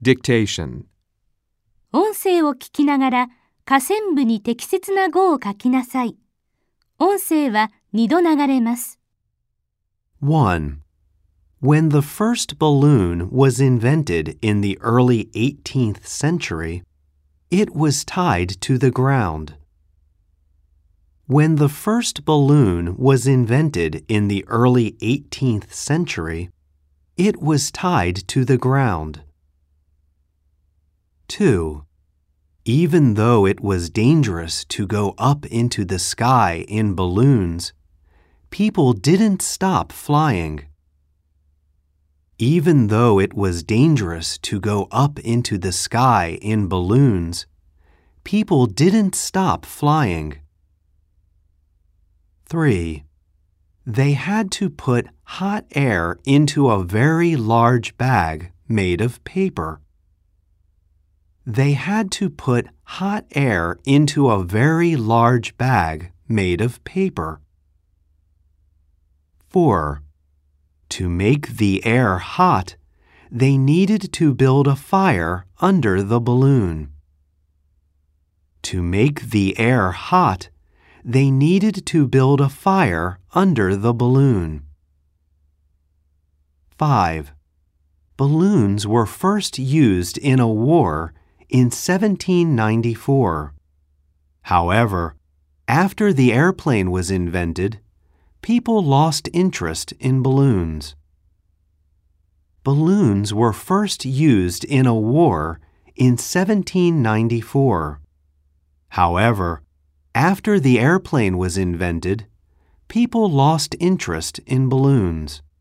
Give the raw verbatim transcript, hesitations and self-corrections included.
Dictation. 音声を聞きながら下線部に適切な語を書きなさい。音声はにど流れます。 one. When the first balloon was invented in the early eighteenth century, it was tied to the ground. When the first balloon was invented in the early eighteenth century, it was tied to the ground. two. Even though it was dangerous to go up into the sky in balloons, people didn't stop flying. Even though it was dangerous to go up into the sky in balloons, people didn't stop flying. three. They had to put hot air into a very large bag made of paper. They had to put hot air into a very large bag made of paper. four. To make the air hot, they needed to build a fire under the balloon. To make the air hot, they needed to build a fire under the balloon. five. Balloons were first used in a war in seventeen ninety-four. However, after the airplane was invented, people lost interest in balloons. Balloons were first used in a war in seventeen ninety-four. However, after the airplane was invented, people lost interest in balloons.